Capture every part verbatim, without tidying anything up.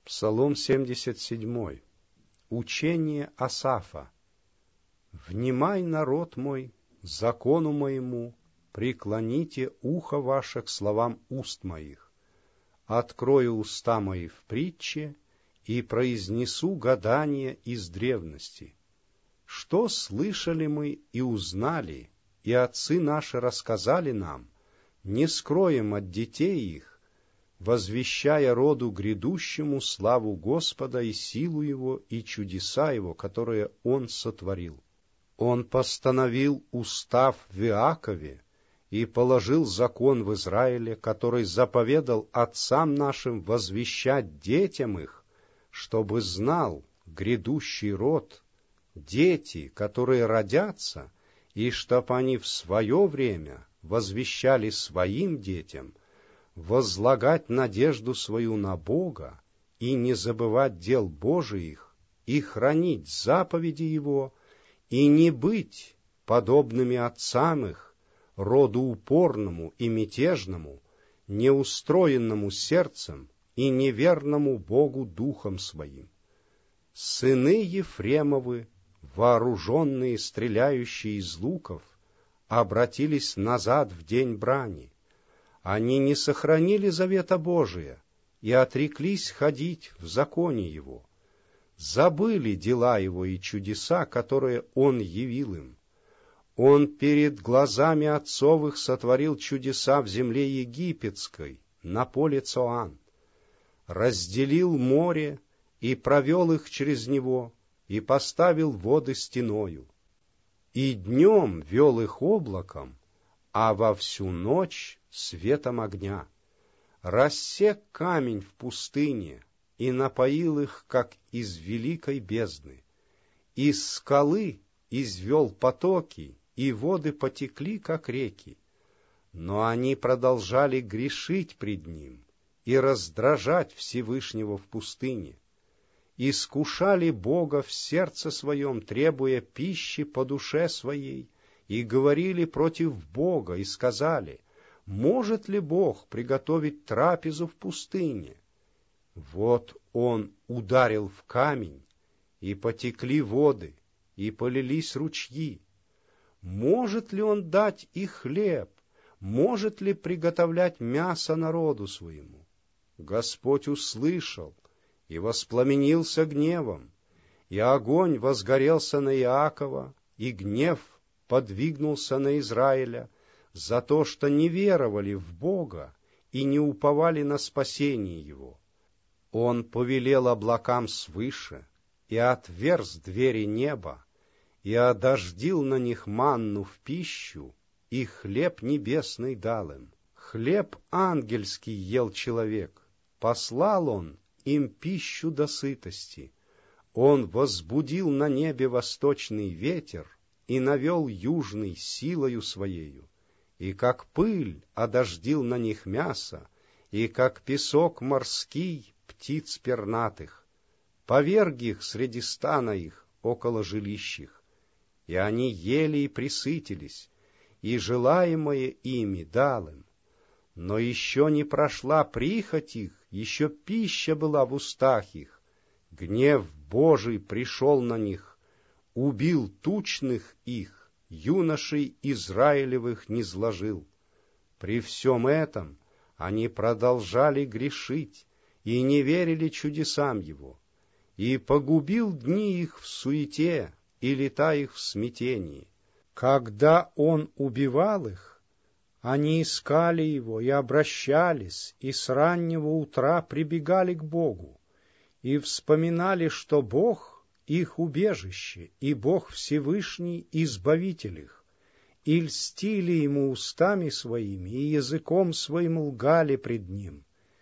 Псалом семьдесят семь. Учение Асафа. «Внимай, народ мой, закону моему, преклоните ухо ваше к словам уст моих. Открою уста мои в притче и произнесу гадание из древности. Что слышали мы и узнали, и отцы наши рассказали нам, не скроем от детей их, возвещая роду грядущему славу Господа и силу Его, и чудеса Его, которые Он сотворил. Он постановил устав в Иакове и положил закон в Израиле, который заповедал отцам нашим возвещать детям их, чтобы знал грядущий род, дети, которые родятся, и чтоб они в свое время возвещали своим детям, возлагать надежду свою на Бога и не забывать дел Божиих, и хранить заповеди Его, и не быть подобными отцам их, роду упорному и мятежному, неустроенному сердцем и неверному Богу духом своим. Сыны Ефремовы, вооруженные, стреляющие из луков, обратились назад в день брани. Они не сохранили завета Божия и отреклись ходить в законе Его, забыли дела Его и чудеса, которые Он явил им. Он перед глазами отцов их сотворил чудеса в земле египетской, на поле Цоан, разделил море и провел их через него, и поставил воды стеною, и днем вел их облаком, а во всю ночь светом огня, рассек камень в пустыне и напоил их, как из великой бездны. Из скалы извел потоки, и воды потекли, как реки. Но они продолжали грешить пред Ним и раздражать Всевышнего в пустыне. Искушали Бога в сердце своем, требуя пищи по душе своей, и говорили против Бога, и сказали: может ли Бог приготовить трапезу в пустыне? Вот Он ударил в камень, и потекли воды, и полились ручьи. Может ли Он дать и хлеб? Может ли приготовлять мясо народу своему? Господь услышал и воспламенился гневом, и огонь возгорелся на Иакова, и гнев подвигнулся на Израиля, за то, что не веровали в Бога и не уповали на спасение Его. Он повелел облакам свыше, и отверз двери неба, и одождил на них манну в пищу, и хлеб небесный дал им. Хлеб ангельский ел человек, послал Он им пищу до сытости. Он возбудил на небе восточный ветер и навел южный силою своею, и как пыль одождил на них мясо, и как песок морский птиц пернатых, поверг их среди стана их около жилищ их, и они ели и присытились, и желаемое ими дал им. Но еще не прошла прихоть их, еще пища была в устах их. Гнев Божий пришел на них, убил тучных их, юношей Израилевых низложил. При всем этом они продолжали грешить и не верили чудесам Его, и погубил дни их в суете и лета их в смятении. Когда Он убивал их, они искали Его и обращались, и с раннего утра прибегали к Богу, и вспоминали, что Бог — их убежище, и Бог Всевышний — избавитель их, и льстили Ему устами своими, и языком своим лгали пред Ним.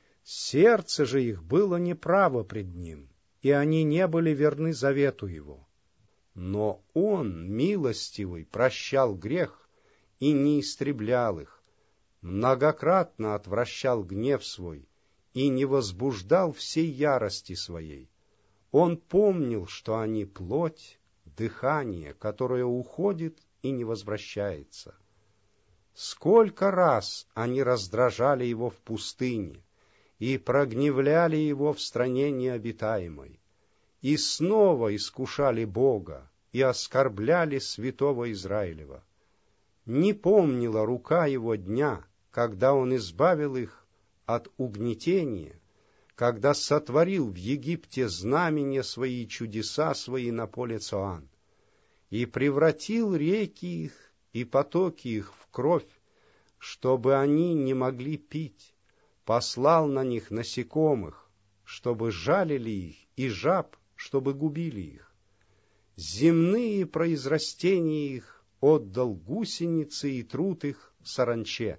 Сердце же их было неправо пред Ним, и они не были верны завету Его. Но Он, милостивый, прощал грех и не истреблял их, многократно отвращал гнев свой и не возбуждал всей ярости своей. Он помнил, что они плоть, дыхание, которое уходит и не возвращается. Сколько раз они раздражали Его в пустыне и прогневляли его в стране необитаемой, и снова искушали Бога, и оскорбляли святого Израилева. Не помнила рука его дня, когда он избавил их от угнетения, когда сотворил в Египте знамения свои и чудеса свои на поле Цоан, и превратил реки их и потоки их в кровь, чтобы они не могли пить, послал на них насекомых, чтобы жалили их, и жаб, чтобы губили их. Земные произрастения их отдал гусеницы и труд их саранче.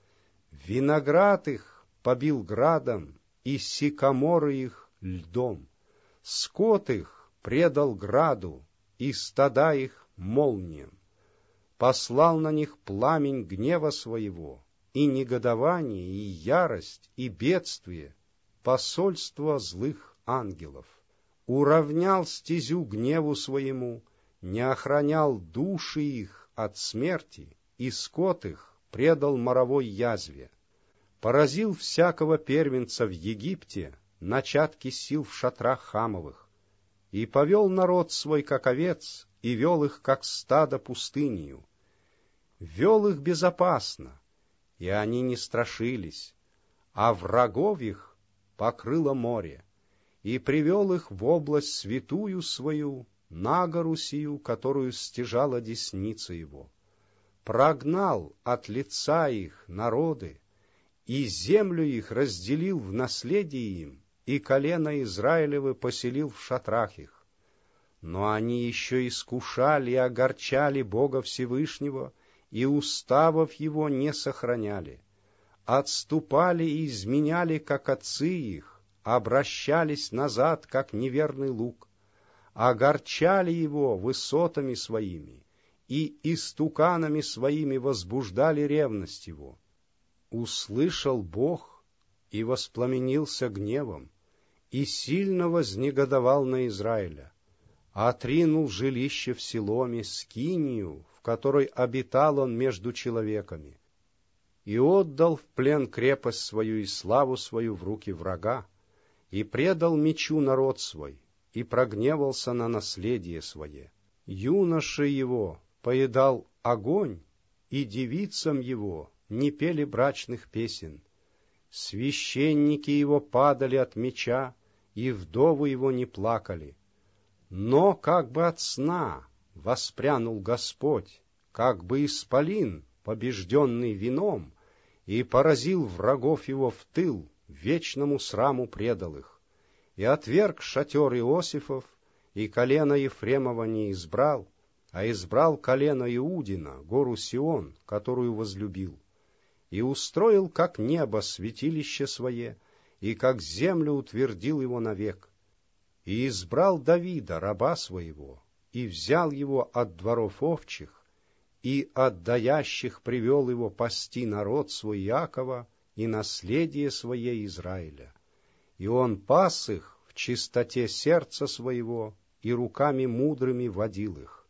Виноград их побил градом, и сикаморы их льдом. Скот их предал граду, и стада их молниям. Послал на них пламень гнева своего, и негодование, и ярость, и бедствие, посольство злых ангелов. Уравнял стезю гневу своему, не охранял души их от смерти, и скот их предал моровой язве. Поразил всякого первенца в Египте, начатки сил в шатрах Хамовых, и повел народ свой, как овец, и вел их, как стадо, пустынью. Вел их безопасно, и они не страшились, а врагов их покрыло море, и привел их в область святую свою, на гору сию, которую стяжала десница его. Прогнал от лица их народы, и землю их разделил в наследие им, и колено Израилевы поселил в шатрах их. Но они еще искушали и огорчали Бога Всевышнего, и уставов его не сохраняли. Отступали и изменяли, как отцы их, обращались назад, как неверный луг, огорчали его высотами своими, и истуканами своими возбуждали ревность его. Услышал Бог и воспламенился гневом, и сильно вознегодовал на Израиля, отринул жилище в Силоме, скинию, в которой обитал он между человеками, и отдал в плен крепость свою и славу свою в руки врага, и предал мечу народ свой, и прогневался на наследие свое. Юноши его поедал огонь, и девицам его не пели брачных песен. Священники его падали от меча, и вдовы его не плакали. Но как бы от сна воспрянул Господь, как бы исполин, побежденный вином, и поразил врагов его в тыл, вечному сраму предал их, и отверг шатер Иосифов, и колено Ефремова не избрал, а избрал колено Иудина, гору Сион, которую возлюбил, и устроил, как небо, святилище свое, и как землю утвердил его навек, и избрал Давида, раба своего, и взял его от дворов овчих, и от даящих привел его пасти народ свой Иакова и наследие свое Израиля. И он пас их в чистоте сердца своего, и руками мудрыми водил их.